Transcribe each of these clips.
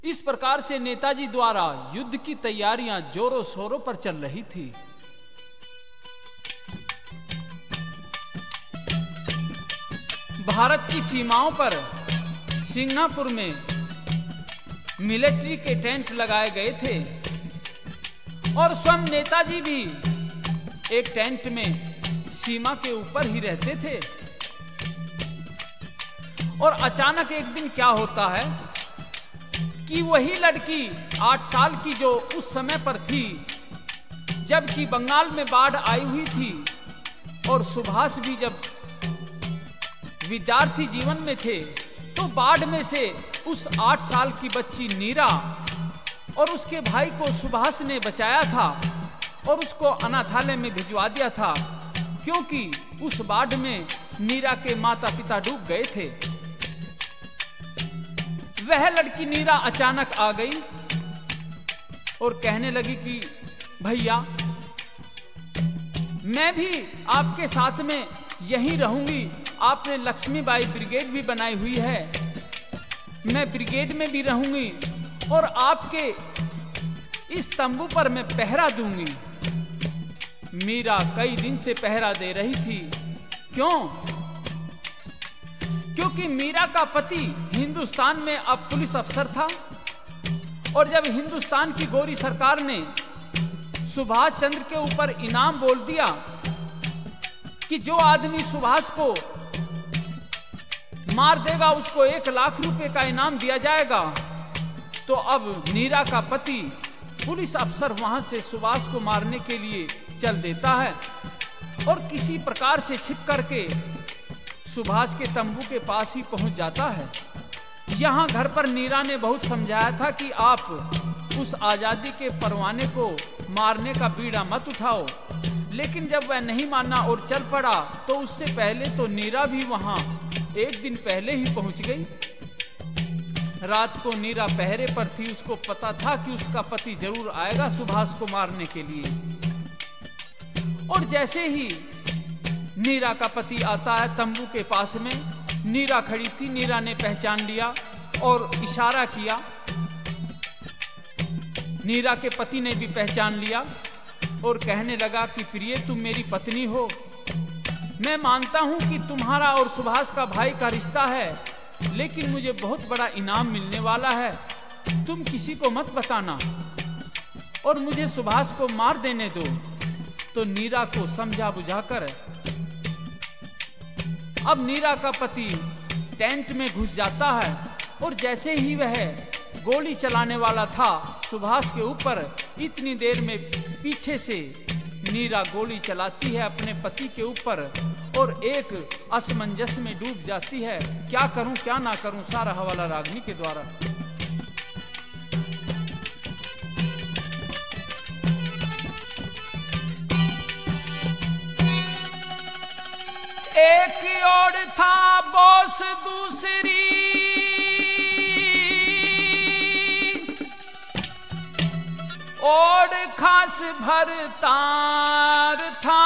इस प्रकार से नेताजी द्वारा युद्ध की तैयारियां जोरों शोरों पर चल रही थी। भारत की सीमाओं पर सिंगापुर में मिलिट्री के टेंट लगाए गए थे और स्वयं नेताजी भी एक टेंट में सीमा के ऊपर ही रहते थे। और अचानक एक दिन क्या होता है कि वही लड़की 8 साल की जो उस समय पर थी, जबकि बंगाल में बाढ़ आई हुई थी और सुभाष भी जब विद्यार्थी जीवन में थे, तो बाढ़ में से उस 8 साल की बच्ची नीरा और उसके भाई को सुभाष ने बचाया था और उसको अनाथालय में भिजवा दिया था, क्योंकि उस बाढ़ में नीरा के माता पिता डूब गए थे। वह लड़की नीरा अचानक आ गई और कहने लगी कि भैया, मैं भी आपके साथ में यहीं रहूंगी। आपने लक्ष्मीबाई ब्रिगेड भी बनाई हुई है, मैं ब्रिगेड में भी रहूंगी और आपके इस तंबू पर मैं पहरा दूंगी। मीरा कई दिन से पहरा दे रही थी। क्यों? क्योंकि मीरा का पति हिंदुस्तान में अब पुलिस अफसर था और जब हिंदुस्तान की गोरी सरकार ने सुभाष चंद्र के ऊपर इनाम बोल दिया कि जो आदमी सुभाष को मार देगा उसको 1 लाख रुपए का इनाम दिया जाएगा, तो अब नीरा का पति पुलिस अफसर वहां से सुभाष को मारने के लिए चल देता है और किसी प्रकार से छिप करके सुभाष के तंबू के पास ही पहुंच जाता है। यहाँ घर पर नीरा ने बहुत समझाया था कि आप उस आजादी के परवाने को मारने का बीड़ा मत उठाओ, लेकिन जब वह नहीं माना और चल पड़ा, तो उससे पहले तो नीरा भी वहां 1 दिन पहले ही पहुंच गई। रात को नीरा पहरे पर थी, उसको पता था कि उसका पति जरूर आएगा सुभाष को मारने के लिए। और जैसे ही नीरा का पति आता है तंबू के पास में, नीरा खड़ी थी, नीरा ने पहचान लिया और इशारा किया। नीरा के पति ने भी पहचान लिया और कहने लगा कि प्रिय, तुम मेरी पत्नी हो। मैं मानता हूं कि तुम्हारा और सुभाष का भाई का रिश्ता है, लेकिन मुझे बहुत बड़ा इनाम मिलने वाला है। तुम किसी को मत बताना और मुझे सुभाष को मार देने दो। तो नीरा को समझा बुझाकर अब नीरा का पति टेंट में घुस जाता है और जैसे ही वह गोली चलाने वाला था सुभाष के ऊपर, इतनी देर में पीछे से नीरा गोली चलाती है अपने पति के ऊपर और एक असमंजस में डूब जाती है। क्या करूं क्या ना करूं, सारा हवाला रागनी के द्वारा। एक ओर था बोस, दूसरी ओर खास भरतार था।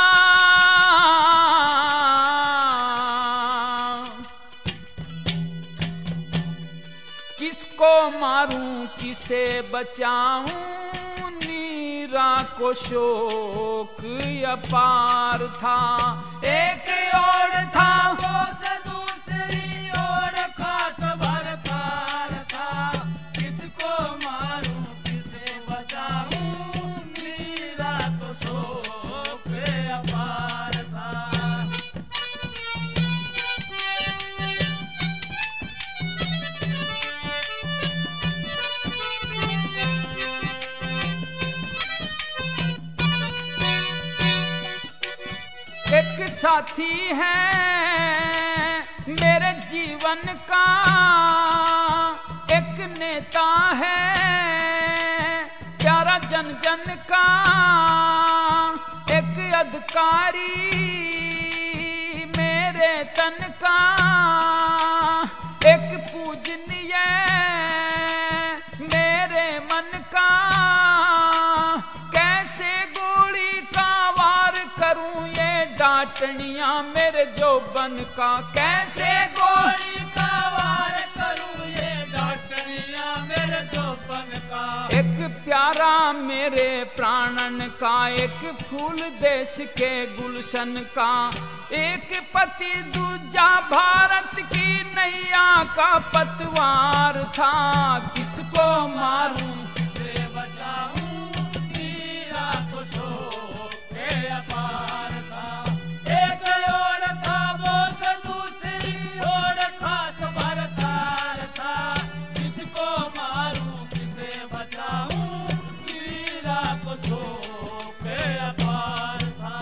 किसको मारूं किसे बचाऊं, नीरा को शोक अपार था। एक ओर था बोस, दूसरी ओर खास भरतार था। किसको मारूं किसे बचाऊं, नीरा को शोक अपार था। एक साथी है मेरे जीवन का, एक नेता है प्यारा जन जन का, एक अधिकारी मेरे तन का, एक पूजनीय मेरे मन का। कैसे गोली का वार करूं ये डांटनिया मेरे जोबन का। कैसे गोली का वार करूं ये डांटनिया मेरे एक प्यारा मेरे प्राणन का, एक फूल देश के गुलशन का, एक पति दूजा भारत की नैया का पतवार था। किसको मारूं किसे बचाऊं, मीरा को शोके अपार था। एक ओर था बोस, दूसरी ओर खास भरतार था। किसको मारूं किसे बचाऊं, मीरा को शोके अपार था।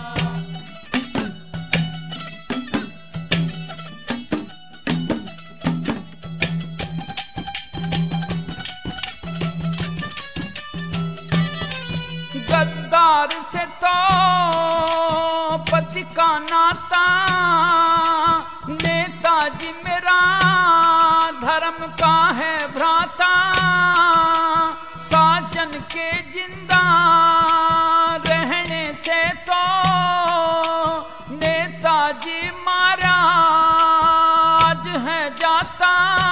गद्दार से तो पति का नाता, नेताजी मेरा धर्म का है भ्राता। साजन के जिंदा रहने से तो नेताजी मारा आज है जाता।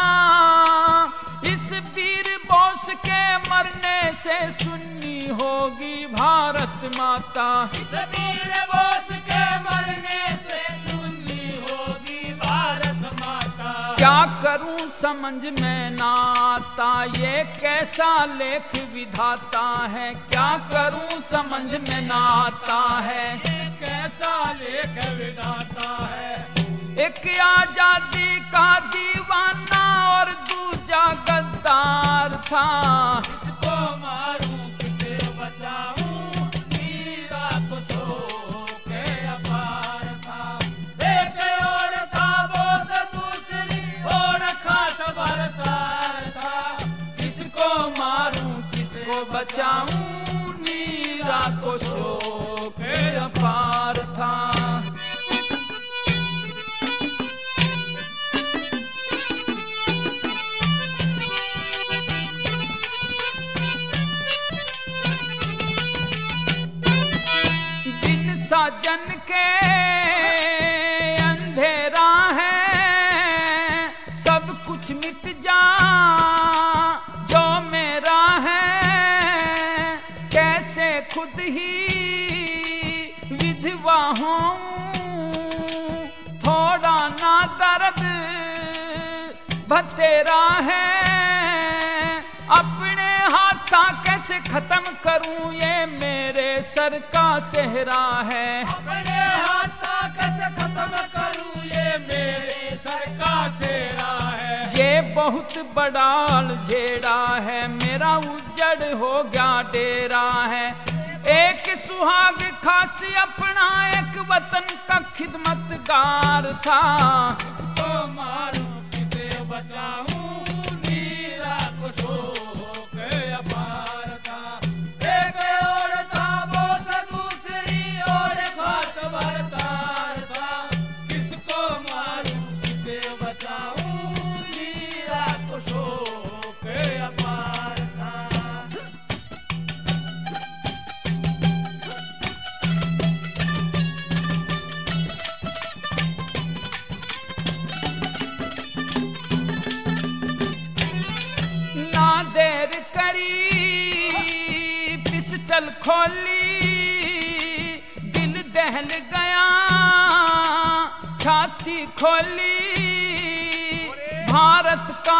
इस वीर बोस के मरने से सुन्नी होगी भारत माता। इस वीर बोस के मरने से सुन्नी होगी भारत माता। क्या करूं समझ में ना आता, ये कैसा लेख विधाता है। क्या करूं समझ में ना आता है, ये कैसा लेख विधाता है। एक आजादी का दीवाना और दूजा गद्दार था। किसको मारूं किसे बचाऊं, मीरा को शोके अपार था। एक ओर था बोस, दूसरी ओर खास भरतार था। किसको मारूं किसको बचाऊं, मीरा को शोके अपार था। साजन के अंधेरा है, सब कुछ मिट जा जो मेरा है। कैसे खुद ही विधवा हूँ, थोड़ा ना दर्द भतेरा है। अपने हाथा कैसे खत्म करूं, ये मेरे सर का सेहरा है। अपने हाथा कैसे खत्म करूं, ये मेरे सर का सेहरा है। ये बहुत बड़ा अलझेड़ा है, मेरा उजड़ हो गया डेरा है। एक सुहाग खासी अपना, एक वतन का खिदमतगार था। तो मारूं किसे बचाऊं, मीरा को शोके अपार था। एक ओर था बोस, दूसरी ओर खास भरतार था। किसको मारूं किसे बचाऊं, मीरा को शोके अपार था। देर करी पिस्टल खोली, दिल दहल गया छाती खोली। भारत का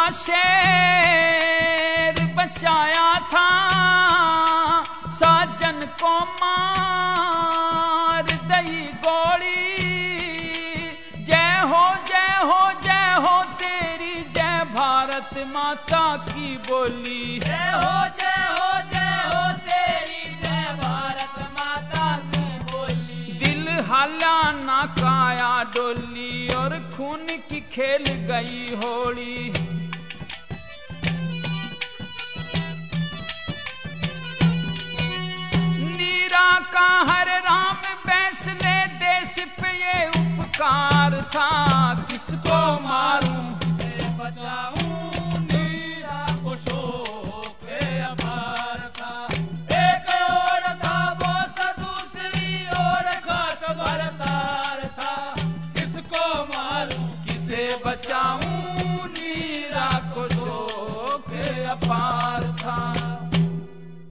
शेर बचाया था, साजन को मार दई गोली। जय हो जय हो जय हो तेरी, जय भारत माता की बोली। जय हो जय हो जय हो तेरी, जय भारत माता की बोली। दिल हाला ना काया डोली, और खून की खेल गई होली। नीरा का हर राम बैसले देश पे ये उपकार था। किसको मारूं